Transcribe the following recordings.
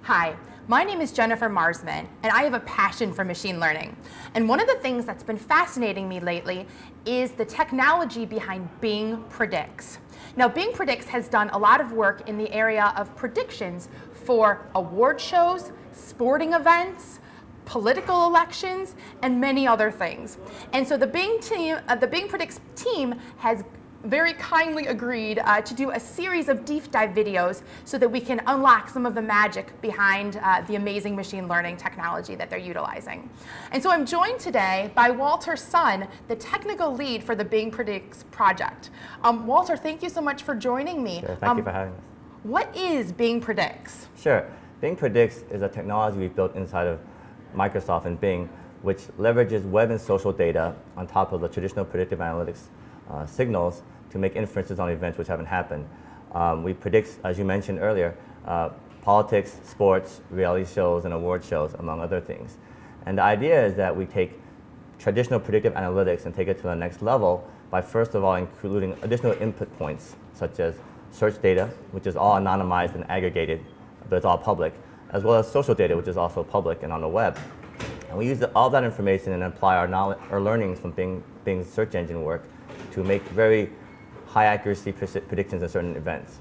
Hi, my name is Jennifer Marsman, and I have a passion for machine learning. And one of the things that's been fascinating me lately is the technology behind Bing Predicts. Now, Bing Predicts has done a lot of work in the area of predictions for award shows, sporting events, political elections, and many other things. And so the Bing Predicts team has very kindly agreed to do a series of deep dive videos so that we can unlock some of the magic behind the amazing machine learning technology that they're utilizing. And so I'm joined today by Walter Sun, the technical lead for the Bing Predicts project. Walter, thank you so much for joining me. Sure, thank you for having us. What is Bing Predicts? Sure. Bing Predicts is a technology we've built inside of Microsoft and Bing, which leverages web and social data on top of the traditional predictive analytics signals to make inferences on events which haven't happened. We predict, as you mentioned earlier, politics, sports, reality shows, and award shows, among other things. And the idea is that we take traditional predictive analytics and take it to the next level by first of all including additional input points, such as search data, which is all anonymized and aggregated, but it's all public, as well as social data, which is also public and on the web. And we use all that information and apply our learnings from Bing's search engine work to make very high accuracy predictions of certain events.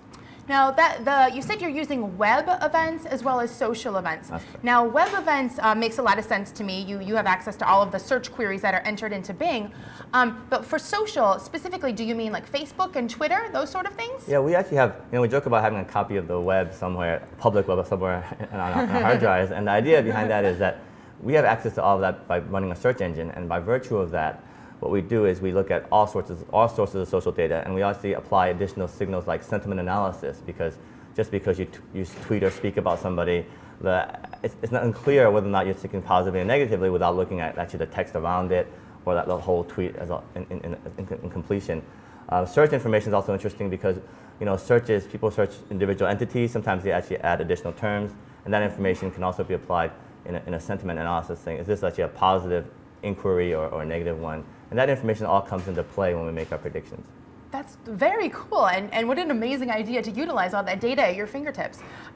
Now, you said you're using web events as well as social events. That's correct. Now, web events makes a lot of sense to me. You have access to all of the search queries that are entered into Bing. But for social, specifically, do you mean like Facebook and Twitter, those sort of things? Yeah, we actually have, we joke about having a copy of the web somewhere, public web somewhere on our hard drives. And the idea behind that is that we have access to all of that by running a search engine. And by virtue of that, what we do is we look at all sources of social data, and we actually apply additional signals like sentiment analysis, because just because you tweet or speak about somebody, it's not unclear whether or not you're speaking positively or negatively without looking at actually the text around it or the whole tweet as in completion. Search information is also interesting because people search individual entities. Sometimes they actually add additional terms, and that information can also be applied in a sentiment analysis thing. Is this actually a positive inquiry or a negative one? And that information all comes into play when we make our predictions. That's very cool, and what an amazing idea to utilize all that data at your fingertips.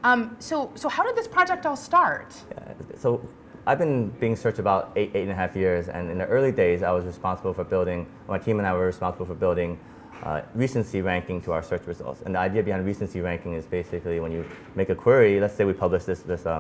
So how did this project all start? Yeah, so I've been Bing Search about eight and a half years, and in the early days I was responsible for building, my team and I were responsible for building recency ranking to our search results. And the idea behind recency ranking is basically when you make a query, let's say we publish this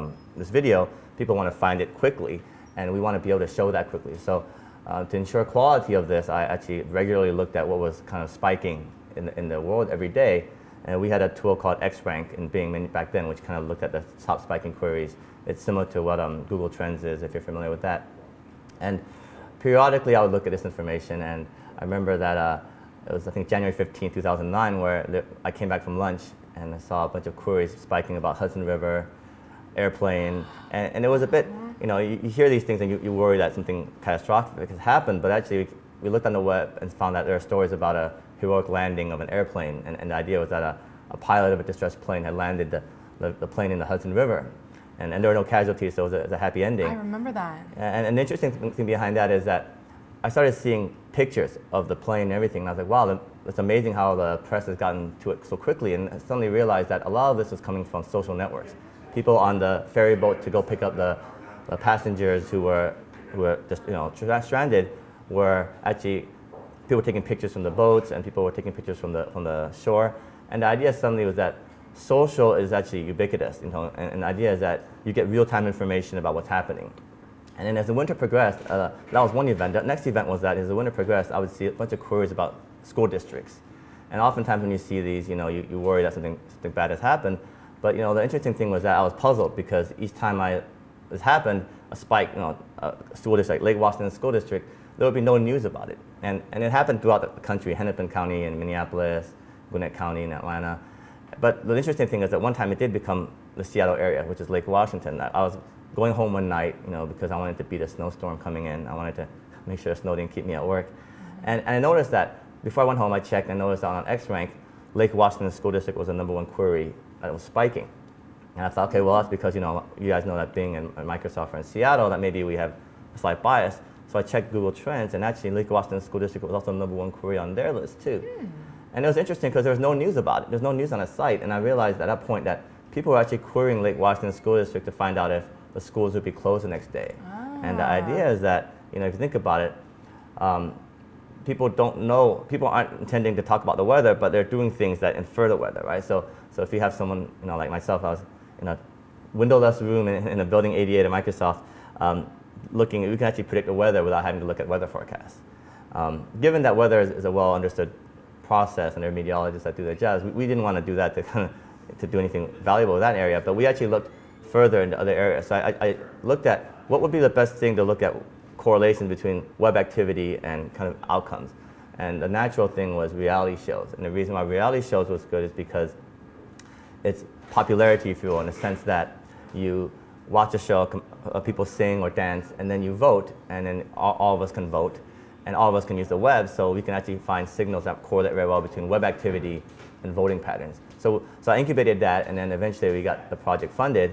video, people want to find it quickly, and we want to be able to show that quickly. So to ensure quality of this, I actually regularly looked at what was kind of spiking in the world every day. And we had a tool called XRank in Bing back then, which kind of looked at the top spiking queries. It's similar to what Google Trends is, if you're familiar with that. And periodically, I would look at this information. And I remember that it was, I think, January 15, 2009, where I came back from lunch and I saw a bunch of queries spiking about Hudson River, airplane, and it was a bit, you hear these things and you worry that something catastrophic has happened, but actually we looked on the web and found that there are stories about a heroic landing of an airplane, and the idea was that a pilot of a distressed plane had landed the plane in the Hudson River, and there were no casualties, so it was a happy ending. I remember that. And the interesting thing behind that is that I started seeing pictures of the plane and everything, and I was like, wow, it's amazing how the press has gotten to it so quickly, and I suddenly realized that a lot of this was coming from social networks. People on the ferry boat to go pick up the passengers who were just stranded were actually, people were taking pictures from the boats and people were taking pictures from the shore. And the idea suddenly was that social is actually ubiquitous, and the idea is that you get real-time information about what's happening. And then as the winter progressed, that was one event. The next event was that as the winter progressed, I would see a bunch of queries about school districts. And oftentimes when you see these, you worry that something bad has happened. But the interesting thing was that I was puzzled because each time this happened, a spike, a school district, Lake Washington School District, there would be no news about it. And it happened throughout the country, Hennepin County in Minneapolis, Gwinnett County in Atlanta. But the interesting thing is that one time it did become the Seattle area, which is Lake Washington. I was going home one night, because I wanted to beat a snowstorm coming in. I wanted to make sure the snow didn't keep me at work. And I noticed that before I went home, I checked and noticed that on XRank, Lake Washington School District was the #1 query that was spiking. And I thought, okay, well, that's because, you guys know that Bing and Microsoft are in Seattle, that maybe we have a slight bias. So I checked Google Trends, and actually Lake Washington School District was also the #1 query on their list, too. And it was interesting because there was no news about it. There's no news on the site, and I realized at that point that people were actually querying Lake Washington School District to find out if the schools would be closed the next day. And the idea is that, if you think about it, people don't know, people aren't intending to talk about the weather, but they're doing things that infer the weather, right? So if you have someone, like myself, I was in a windowless room in a building 88 at Microsoft, we can actually predict the weather without having to look at weather forecasts. Given that weather is a well understood process and there are meteorologists that do their jobs, we didn't want to do that to do anything valuable in that area, but we actually looked further into other areas. So I looked at what would be the best thing to look at correlation between web activity and kind of outcomes. And the natural thing was reality shows. And the reason why reality shows was good is because it's popularity, if you will, in the sense that you watch a show of people sing or dance, and then you vote, and then all of us can vote, and all of us can use the web, so we can actually find signals that correlate very well between web activity and voting patterns. So I incubated that, and then eventually we got the project funded,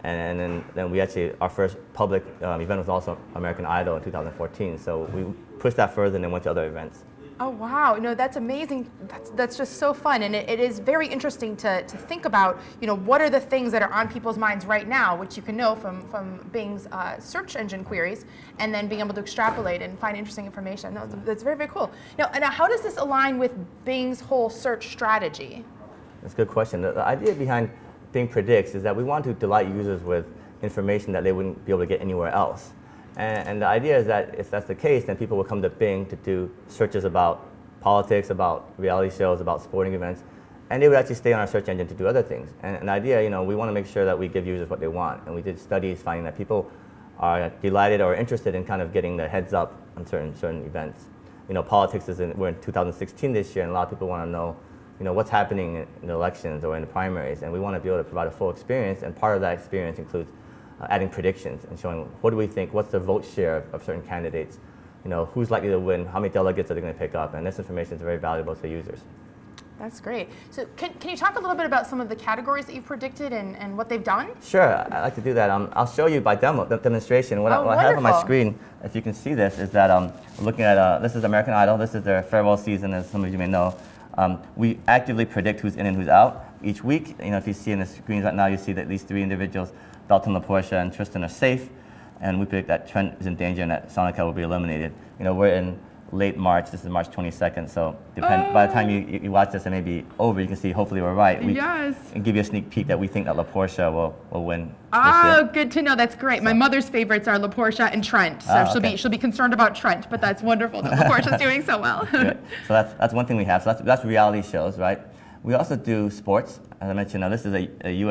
and then we actually, our first public event was also American Idol in 2014. So we pushed that further and then went to other events. Oh, wow. That's amazing. That's just so fun. And it is very interesting to think about, what are the things that are on people's minds right now, which you can know from Bing's search engine queries, and then being able to extrapolate and find interesting information. No, that's very, very cool. Now, how does this align with Bing's whole search strategy? That's a good question. The idea behind Bing Predicts is that we want to delight users with information that they wouldn't be able to get anywhere else. And the idea is that if that's the case, then people will come to Bing to do searches about politics, about reality shows, about sporting events, and they would actually stay on our search engine to do other things. And the idea, we want to make sure that we give users what they want. And we did studies finding that people are delighted or interested in kind of getting their heads up on certain events. Politics we're in 2016 this year, and a lot of people want to know, what's happening in the elections or in the primaries, and we want to be able to provide a full experience, and part of that experience includes adding predictions and showing what do we think, what's the vote share of certain candidates, who's likely to win, how many delegates are they going to pick up, and this information is very valuable to users. That's great. So can you talk a little bit about some of the categories that you've predicted and what they've done? Sure, I'd like to do that. I'll show you by demonstration. What I have on my screen, if you can see this, is that looking at, this is American Idol, this is their farewell season, as some of you may know. We actively predict who's in and who's out each week. If you see in the screens right now, you see that these three individuals, Dalton LaPortia and Tristan, are safe, and we predict that Trent is in danger and that Sonika will be eliminated. We're in late March. This is March 22nd, so by the time you watch this, it may be over. You can see, hopefully we're right. Yes. And give you a sneak peek that we think that LaPortia will win. Oh, good to know. That's great. So my mother's favorites are LaPortia and Trent, so she'll be concerned about Trent, but that's wonderful that LaPortia's doing so well. Good. So that's one thing we have. So that's reality shows, right? We also do sports. As I mentioned, this is a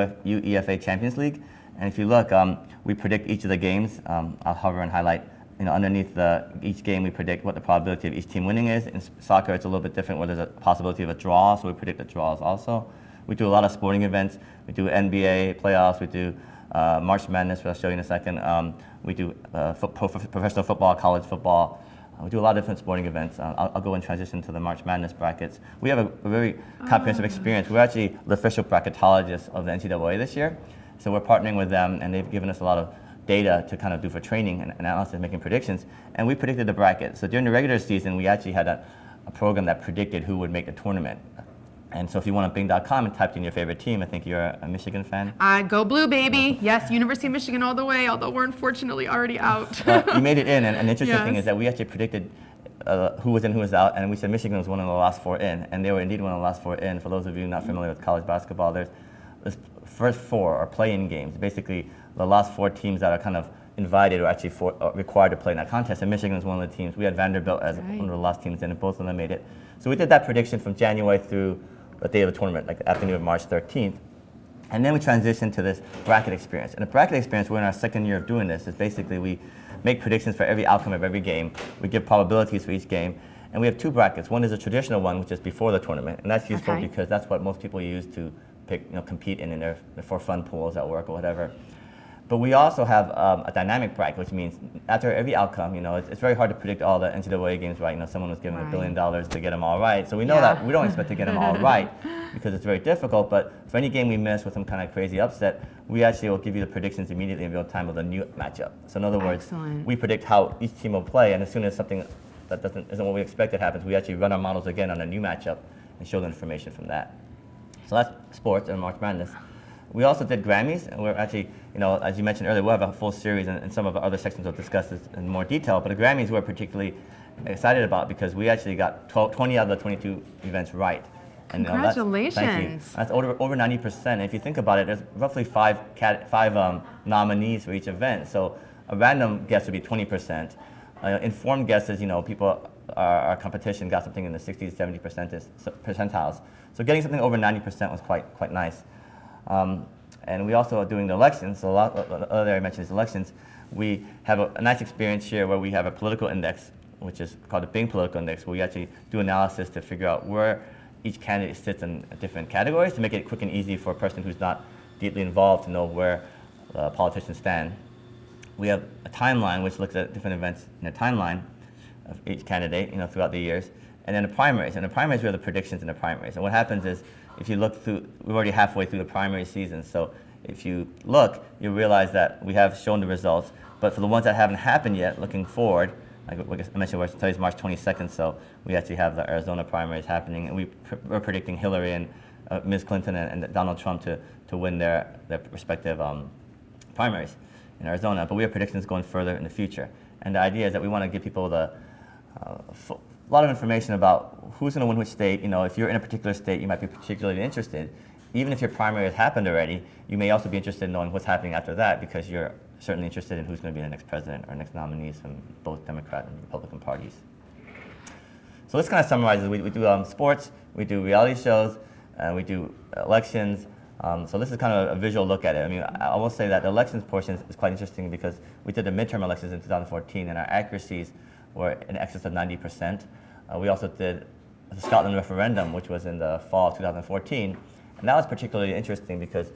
UEFA Champions League, and if you look, we predict each of the games. I'll hover and highlight. Underneath each game, we predict what the probability of each team winning is. In soccer, it's a little bit different where there's a possibility of a draw, so we predict the draws also. We do a lot of sporting events. We do NBA playoffs. We do March Madness, which I'll show you in a second. We do professional football, college football. We do a lot of different sporting events. I'll go and transition to the March Madness brackets. We have a very comprehensive experience. We're actually the official bracketologists of the NCAA this year. So we're partnering with them, and they've given us a lot of data to kind of do for training and analysis, making predictions, and we predicted the bracket. So during the regular season, we actually had a program that predicted who would make the tournament. And so if you went on Bing.com and typed in your favorite team, I think you're a Michigan fan. Go Blue, baby. Yes, University of Michigan all the way, although we're unfortunately already out. Well, you made it in, and the interesting thing is that we actually predicted who was in, who was out, and we said Michigan was one of the last four in, and they were indeed one of the last four in. For those of you not familiar with college basketball, there's first four are play-in games. Basically, the last four teams that are kind of invited or actually required to play in that contest, and Michigan is one of the teams. We had Vanderbilt as one of the last teams in, and both of them made it. So we did that prediction from January through the day of the tournament, like the afternoon of March 13th. And then we transitioned to this bracket experience. And the bracket experience, we're in our second year of doing this, is basically we make predictions for every outcome of every game. We give probabilities for each game. And we have two brackets. One is a traditional one, which is before the tournament. And that's useful because that's what most people use to compete in their for fun pools at work or whatever. But we also have a dynamic bracket, which means after every outcome, it's very hard to predict all the NCAA games right. Someone was given $1 billion to get them all right. So we know that we don't expect to get them all right because it's very difficult. But for any game we miss with some kind of crazy upset, we actually will give you the predictions immediately in real time of the new matchup. So in other words, we predict how each team will play, and as soon as something that isn't what we expected happens, we actually run our models again on a new matchup and show the information from that. So that's sports and March Madness. We also did Grammys, and we're actually, as you mentioned earlier, we'll have a full series, and some of the other sections will discuss this in more detail. But the Grammys we're particularly excited about because we actually got 20 out of the 22 events right. And, Congratulations! Thank you. That's over 90%. And if you think about it, there's roughly five nominees for each event. So a random guess would be 20%. Informed guesses, people, our competition got something in the 60s, 70% percentiles. So getting something over 90% was quite nice. And we also are doing the elections. So the other area I mentioned is elections. We have a nice experience here where we have a political index, which is called the Bing Political Index, where we actually do analysis to figure out where each candidate sits in different categories to make it quick and easy for a person who's not deeply involved to know where politicians stand. We have a timeline which looks at different events in a timeline of each candidate, throughout the years, and then the primaries. And the primaries are the predictions in the primaries. And what happens is, if you look through, we're already halfway through the primary season. So if you look, you realize that we have shown the results. But for the ones that haven't happened yet, looking forward, like I mentioned, today's March 22nd, so we actually have the Arizona primaries happening, and we're predicting Hillary and Ms. Clinton and Donald Trump to win their respective primaries in Arizona. But we have predictions going further in the future. And the idea is that we want to give people a lot of information about who's going to win which state. If you're in a particular state, you might be particularly interested. Even if your primary has happened already, you may also be interested in knowing what's happening after that because you're certainly interested in who's going to be the next president or next nominees from both Democrat and Republican parties. So this kind of summarizes, we do sports, we do reality shows, we do elections. So this is kind of a visual look at it. I mean, I will say that the elections portion is quite interesting because we did the midterm elections in 2014 and our accuracies were in excess of 90%. We also did the Scotland referendum, which was in the fall of 2014. And that was particularly interesting because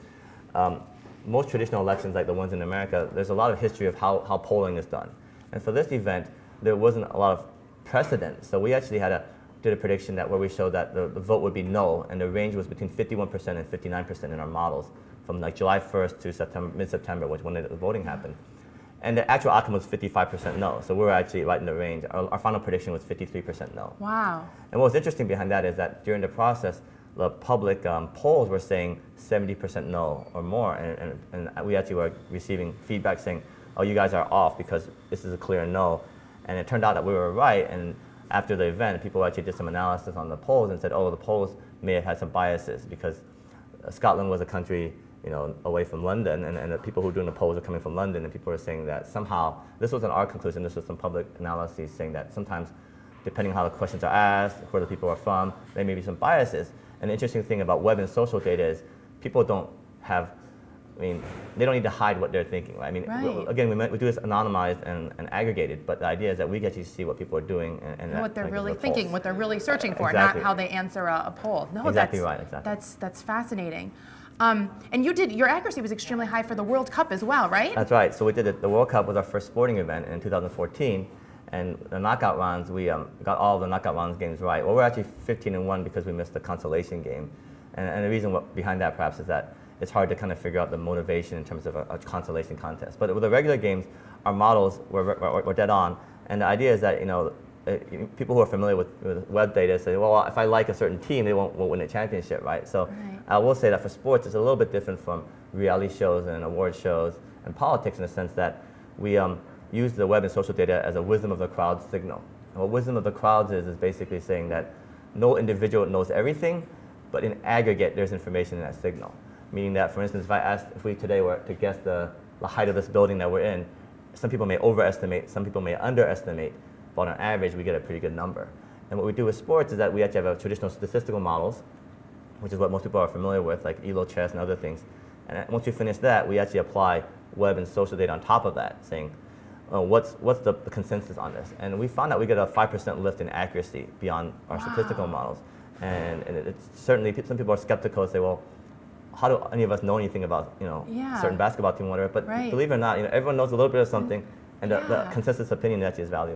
most traditional elections, like the ones in America, there's a lot of history of how polling is done. And for this event, there wasn't a lot of precedent. So we actually did a prediction where we showed that the vote would be no, and the range was between 51% and 59% in our models from like July 1st to mid-September, which when the voting happened. And the actual outcome was 55% no. So we were actually right in the range. Our final prediction was 53% no. Wow. And what was interesting behind that is that during the process, the public polls were saying 70% no or more, and we actually were receiving feedback saying, oh, you guys are off because this is a clear no. And it turned out that we were right, and after the event, people actually did some analysis on the polls and said, oh, the polls may have had some biases because Scotland was a country away from London, and the people who were doing the polls are coming from London, and people were saying that somehow, this wasn't our conclusion, this was some public analyses saying that sometimes, depending on how the questions are asked, where the people are from, there may be some biases. And the interesting thing about web and social data is people don't have, they don't need to hide what they're thinking, right? Again, we do this anonymized and aggregated, but the idea is that we get to see what people are doing and what they're really thinking, what they're really searching for, exactly. Not how they answer a poll. No, exactly right, exactly. That's fascinating. And your accuracy was extremely high for the World Cup as well, right? That's right. So we did it. The World Cup was our first sporting event in 2014, and the knockout rounds, we got all of the knockout rounds games right. Well, we're actually 15-1 because we missed the consolation game, and the reason behind that perhaps is that it's hard to kind of figure out the motivation in terms of a consolation contest. But with the regular games, our models were dead on, and the idea is that people who are familiar with web data say, well, if I like a certain team, they won't win a championship, right? So I will say that for sports, it's a little bit different from reality shows and award shows and politics in the sense that we use the web and social data as a wisdom of the crowd signal. And what wisdom of the crowds is basically saying that no individual knows everything, but in aggregate, there's information in that signal. Meaning that, for instance, if we today were to guess the height of this building that we're in, some people may overestimate, some people may underestimate, but on average, we get a pretty good number. And what we do with sports is that we actually have traditional statistical models, which is what most people are familiar with, like ELO, chess, and other things. And once we finish that, we actually apply web and social data on top of that, saying, what's the consensus on this? And we found that we get a 5% lift in accuracy beyond our statistical models. And it's certainly, some people are skeptical and say, well, how do any of us know anything about certain basketball team or whatever? But believe it or not, everyone knows a little bit of something, and the consensus opinion actually is valuable.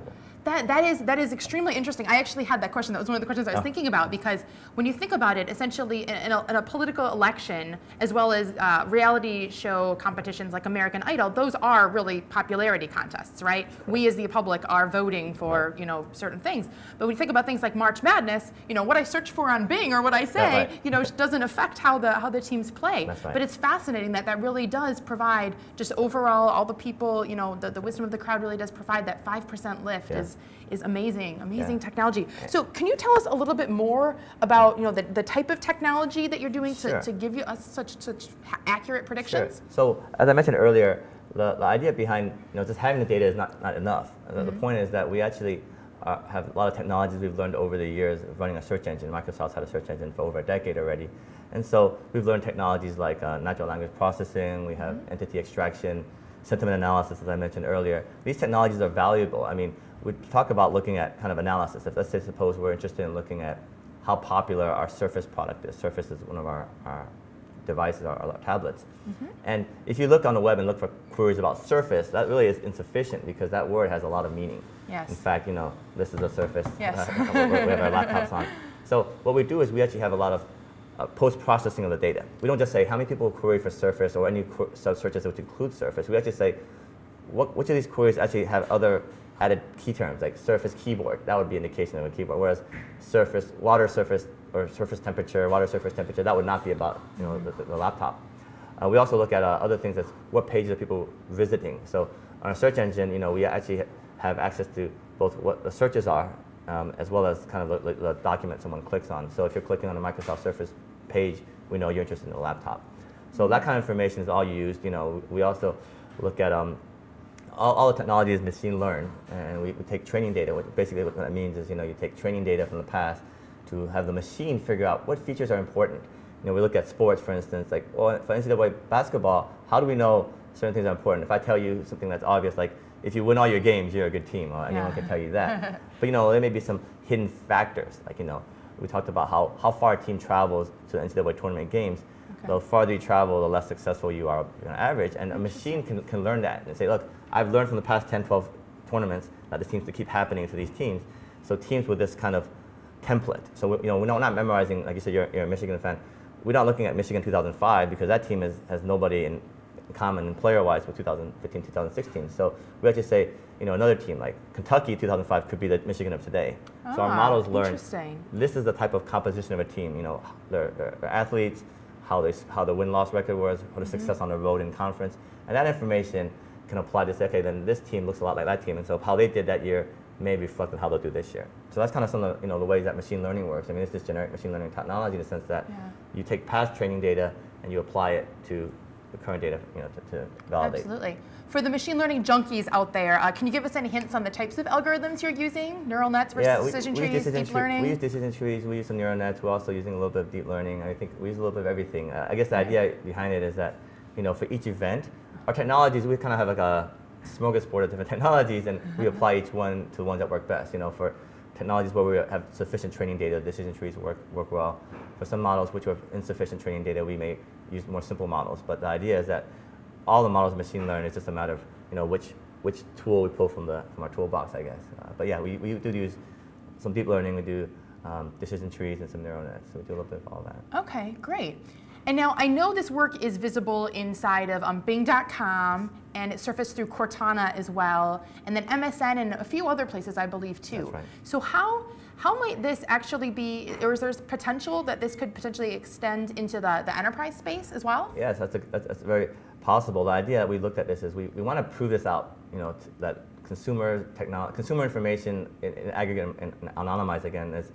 That is extremely interesting. I actually had that question. That was one of the questions I was thinking about, because when you think about it, essentially in a political election, as well as reality show competitions like American Idol, those are really popularity contests, right? We as the public are voting for certain things. But when you think about things like March Madness, what I search for on Bing or what I say, doesn't affect how the teams play. That's right. But it's fascinating that really does provide just overall all the people, the wisdom of the crowd really does provide that 5% lift. Is amazing technology. So can you tell us a little bit more about the type of technology that you're doing to give you us such accurate predictions? Sure. So as I mentioned earlier, the idea behind just having the data is not enough. The point is that we actually have a lot of technologies we've learned over the years of running a search engine. Microsoft's had a search engine for over a decade already. And so we've learned technologies like natural language processing, we have entity extraction, sentiment analysis, as I mentioned earlier. These technologies are valuable. I mean, we talk about looking at kind of analysis. If let's say suppose we're interested in looking at how popular our Surface product is. Surface is one of our devices, our tablets. And if you look on the web and look for queries about Surface, that really is insufficient because that word has a lot of meaning. Yes. In fact, this is a Surface. Yes. We have our laptops on. So what we do is we actually have a lot of post-processing of the data. We don't just say how many people query for Surface or any sub-searches which include Surface. We actually say which of these queries actually have other added key terms like Surface keyboard. That would be an indication of a keyboard. Whereas Surface, water surface, or surface temperature, water surface temperature, that would not be about the laptop. We also look at other things as what pages are people visiting. So on our search engine, we actually have access to both what the searches are as well as kind of the document someone clicks on. So if you're clicking on a Microsoft Surface page, we know you're interested in a laptop. So that kind of information is all used. We also look at all the technology is machine learned, and we take training data. Basically what that means is you take training data from the past to have the machine figure out what features are important. We look at sports, for instance, like for NCAA basketball, how do we know certain things are important? If I tell you something that's obvious, like if you win all your games, you're a good team, or anyone can tell you that. But there may be some hidden factors, like we talked about how far a team travels to the NCAA tournament games. The farther you travel, the less successful you are on average. And a machine can learn that and say, look, I've learned from the past 10, 12 tournaments that this seems to keep happening to these teams. So teams with this kind of template. So we're not memorizing, like you said, you're a Michigan fan. We're not looking at Michigan 2005 because that team has nobody in common player-wise with 2015, 2016. So we actually say, another team like Kentucky 2005 could be the Michigan of today. So our models learn this is the type of composition of a team. Their athletes, how the win-loss record was, what the success on the road in conference, and that information can apply to say, okay, then this team looks a lot like that team, and so how they did that year may reflect on how they'll do this year. So that's kind of some of the ways that machine learning works. I mean, it's just generic machine learning technology in the sense that you take past training data and you apply it to the current data, to validate. Absolutely. For the machine learning junkies out there, can you give us any hints on the types of algorithms you're using? Neural nets versus decision trees, deep learning? We use decision trees, we use some neural nets, we're also using a little bit of deep learning. I think we use a little bit of everything. I guess the idea behind it is that, for each event, our technologies, we kind of have like a smorgasbord of different technologies, and we apply each one to the ones that work best. For technologies where we have sufficient training data, decision trees work well. For some models which have insufficient training data, we may use more simple models. But the idea is that all the models of machine learning is just a matter of which tool we pull from our toolbox, I guess. But yeah, we do use some deep learning. We do decision trees and some neural nets. So we do a little bit of all that. Okay, great. And now I know this work is visible inside of Bing.com, and it's surfaced through Cortana as well, and then MSN and a few other places, I believe, too. That's right. So how might this actually be, or is there potential that this could potentially extend into the enterprise space as well? Yes, that's very possible. The idea that we looked at this is we want to prove this out, that consumer information in aggregate and anonymized again is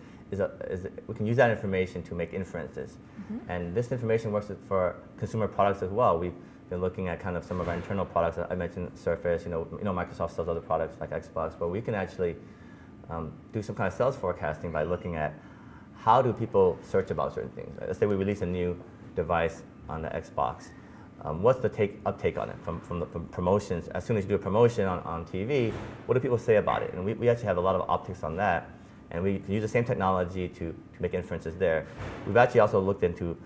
we can use that information to make inferences. And this information works for consumer products as well. We've been looking at kind of some of our internal products. I mentioned Surface, Microsoft sells other products like Xbox, but we can actually do some kind of sales forecasting by looking at how do people search about certain things. Let's say we release a new device on the Xbox. What's the uptake on it from promotions? As soon as you do a promotion on TV, what do people say about it? And we actually have a lot of optics on that. And we can use the same technology to make inferences there. We've actually also looked into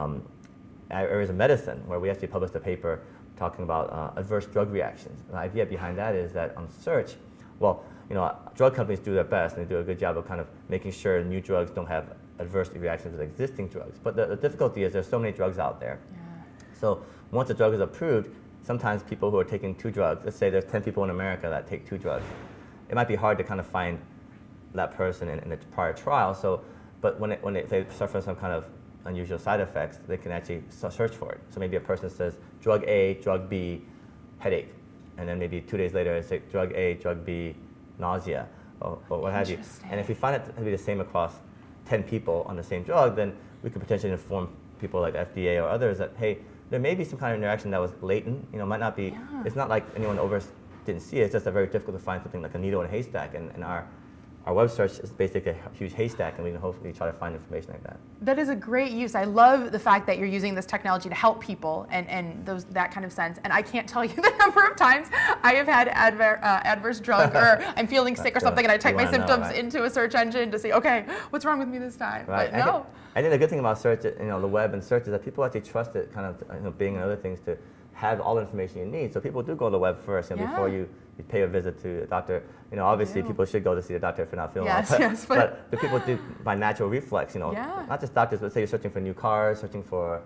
areas of medicine where we actually published a paper talking about adverse drug reactions. The idea behind that is that on search, Well, drug companies do their best, and they do a good job of kind of making sure new drugs don't have adverse reactions with existing drugs. But the difficulty is there's so many drugs out there. Yeah. So once a drug is approved, sometimes people who are taking 2 drugs, let's say there's 10 people in America that take 2 drugs, it might be hard to kind of find that person in the prior trial. So, but when they suffer some kind of unusual side effects, they can actually search for it. So maybe a person says drug A, drug B, headache, and then maybe 2 days later it's like drug A, drug B, nausea, or what have you. And if we find it to be the same across 10 people on the same drug, then we could potentially inform people like the FDA or others that, hey, there may be some kind of interaction that was latent, might not be, it's not like anyone didn't see it, it's just very difficult to find something like a needle in a haystack, and our web search is basically a huge haystack, and we can hopefully try to find information like that. That is a great use. I love the fact that you're using this technology to help people and that kind of sense. And I can't tell you the number of times I have had adverse drug, or I'm feeling sick or something, and I type my symptoms into a search engine to see, okay, what's wrong with me this time? Right. But no. I think the good thing about search, the web and search, is that people actually trust it, kind of Bing and other things, to have all the information you need. So people do go to the web first, before you pay a visit to a doctor. Obviously people should go to see a doctor if they're not feeling well. But the people do by natural reflex. Not just doctors, but say you're searching for new cars, searching for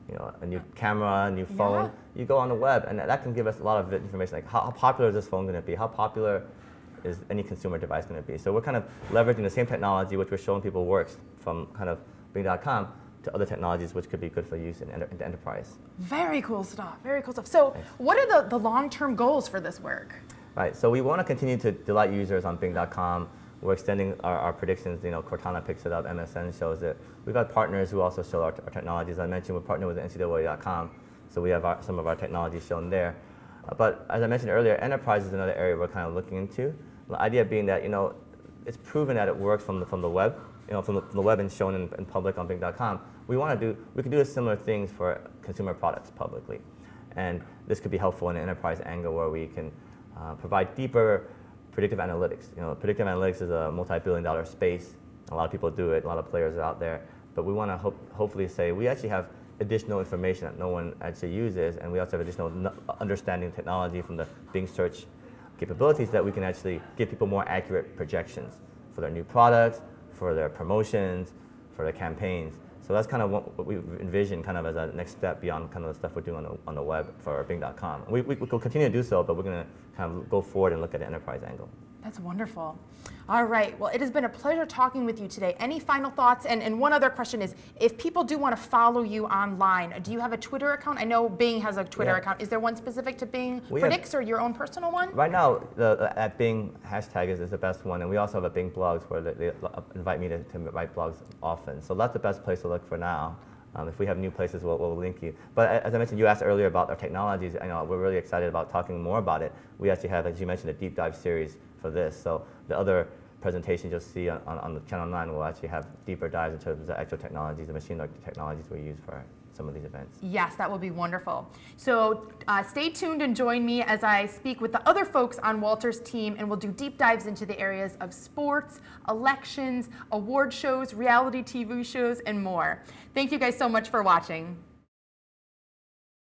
a new camera, a new phone. You go on the web, and that can give us a lot of information, like how popular is this phone going to be? How popular is any consumer device going to be? So we're kind of leveraging the same technology, which we're showing people works from kind of Bing.com, to other technologies which could be good for use in enterprise. Very cool stuff. Very cool stuff. So what are the long-term goals for this work? Right. So we want to continue to delight users on Bing.com. We're extending our predictions. Cortana picks it up. MSN shows it. We've got partners who also show our technologies. I mentioned we're partnered with NCAA.com, so we have some of our technologies shown there. But as I mentioned earlier, enterprise is another area we're kind of looking into. The idea being that it's proven that it works from the web. From the web and shown in public on Bing.com, we can do similar things for consumer products publicly, and this could be helpful in an enterprise angle where we can provide deeper predictive analytics. Predictive analytics is a multi-billion-dollar space. A lot of people do it. A lot of players are out there, but we want to hopefully say we actually have additional information that no one actually uses, and we also have additional understanding technology from the Bing search capabilities that we can actually give people more accurate projections for their new products, for their promotions, for their campaigns. So that's kind of what we envision kind of as a next step beyond kind of the stuff we're doing on the web for Bing.com. We will continue to do so, but we're going to kind of go forward and look at the enterprise angle. That's wonderful. All right. Well, it has been a pleasure talking with you today. Any final thoughts? And one other question is, if people do want to follow you online, do you have a Twitter account? I know Bing has a Twitter account. Is there one specific to Bing Predicts or your own personal one? Right now, the at Bing hashtag is the best one. And we also have a Bing blogs where they invite me to write blogs often. So that's the best place to look for now. If we have new places, we'll link you. But as I mentioned, you asked earlier about our technologies. We're really excited about talking more about it. We actually have, as you mentioned, a deep dive series for this. So the other presentations you'll see on the Channel 9 will actually have deeper dives in terms of the actual technologies, the machine learning technologies we use for some of these events. Yes, that will be wonderful. So stay tuned and join me as I speak with the other folks on Walter's team, and we'll do deep dives into the areas of sports, elections, award shows, reality TV shows, and more. Thank you guys so much for watching.